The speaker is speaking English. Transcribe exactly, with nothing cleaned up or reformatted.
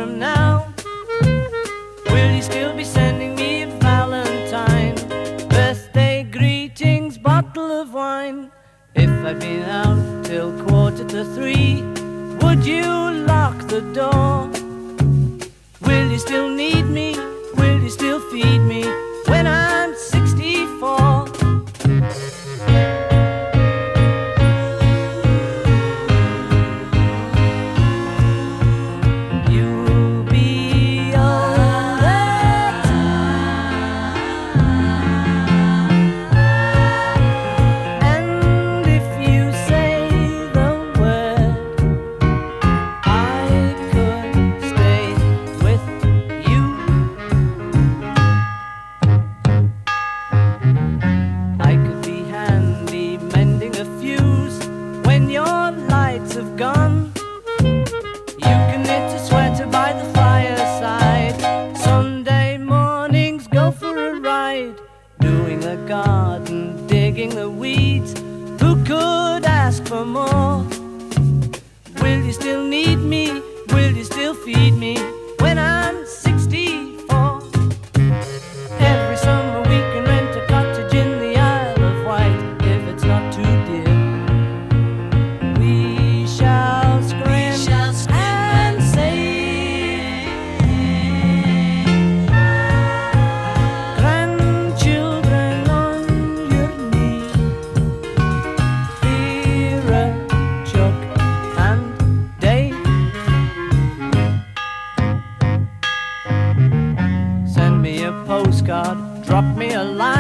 from now, will you still be sending me a valentine, birthday greetings, bottle of wine? If I'd been out till quarter to three, would you lock the door? Will you still need me? Will you still feed me when I'm sixty-four? You'll be older and if you say the word, I could stay with you. I could be handy mending a fuse when your lights have gone. You can knit a sweater by the fireside, Sunday mornings go for a ride, doing the garden, digging the weeds. Who could ask for more? Will you still need me? Will you still feed me when I'm sixty-four? Every summer we can rent a cottage in the Isle of Wight, if it's not too dear. We shall scream, shall scream and say, grandchildren on your knee, Vera, Chuck and Dave. Send me a postcard, drop me a line.